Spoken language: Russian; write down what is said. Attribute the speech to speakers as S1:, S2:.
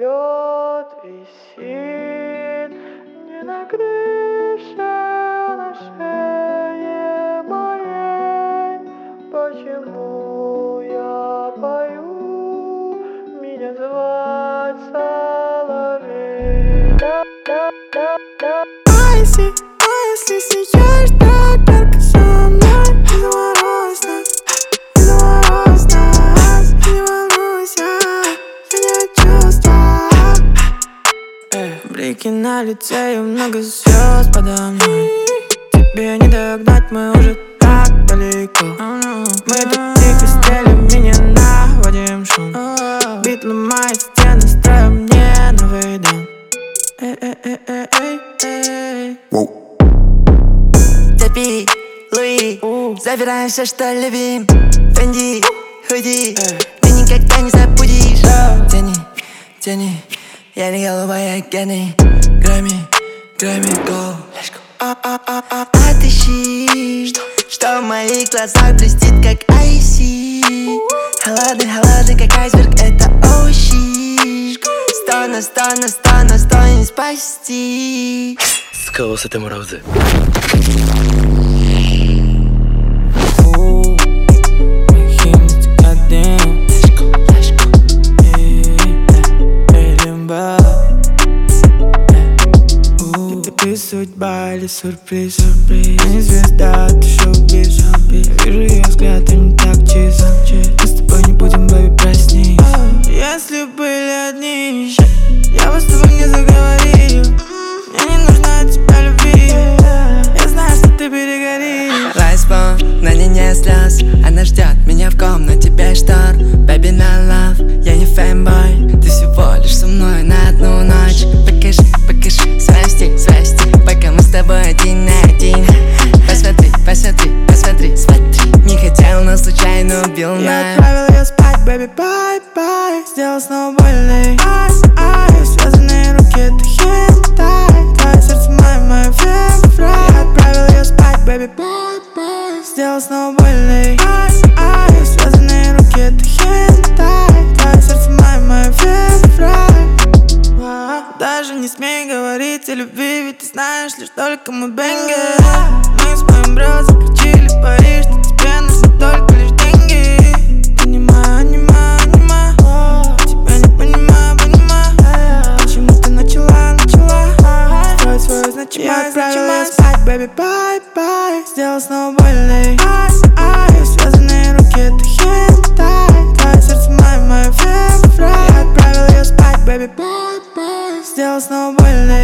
S1: вперед висит не на крыше, а на шее моей. Почему я пою, меня звать соловей? А если сияешь так ярко со мной, не заморозь нас, не заморозь нас, не волнуйся, меня чувства. Блики на лице и много звезд подо мной. Тебе не догнать, мы уже так далеко. Мы тут тихо стелим, не наводим шум. Бит ломает стены, строим мне новый дом.
S2: Цепи, Луи, забираем все, что любим. Фенди, худи, ты никогда не забудешь. Тяни, тяни, я не голубая гены. Грамми, Грамми, go. Отыщи, что в моих глазах блестит, как айси. Холодный, холодный, как айсберг, это оуши. Сто не спасти.
S3: Скалося те морозы.
S1: Ты судьба или сюрприз? Не звезда, ты шоу-биз. Вижу ее взгляд, он не так чист. Мы с тобой не будем, бэби, проснись. Если были одни, я бы с тобой не заговорил. Мне не нужна от тебя любви. Я знаю, что ты перегоришь.
S2: Лайспон, на ней нет слез. Она ждет меня в комнате без штор. Baby, my love, я не фэнбой. Ты всего лишь со мной на одну ночь. Покажи, покажи свой стиль, пока мы с тобой один на один. Посмотри, посмотри, посмотри, смотри. Не хотел, но случайно убил нас.
S1: Я отправил ее спать, baby, bye-bye. Сделал снова больно. Ай, связанные руки, это хентай. Твое сердце мое февраль. Я отправил ее спать, baby, bye-bye. Сделал снова больно. Ай, связанные руки, это хентай. Твое сердце мое февраль. Даже не смей говорить о любви, ведь ты знаешь лишь только мой бенгер. Мы с моим бро заключили пари, что тебе нужны только лишь деньги. Понимаю, тебя не понимаю. Почему ты начала строить свою значимость? Я отправил ее спать, baby, bye-bye. Сделал снова больно. Ай, связанные руки, это хентай. Твое сердце мое февраль. Я отправил ее спать, baby, bye-bye. Сделал снова больно.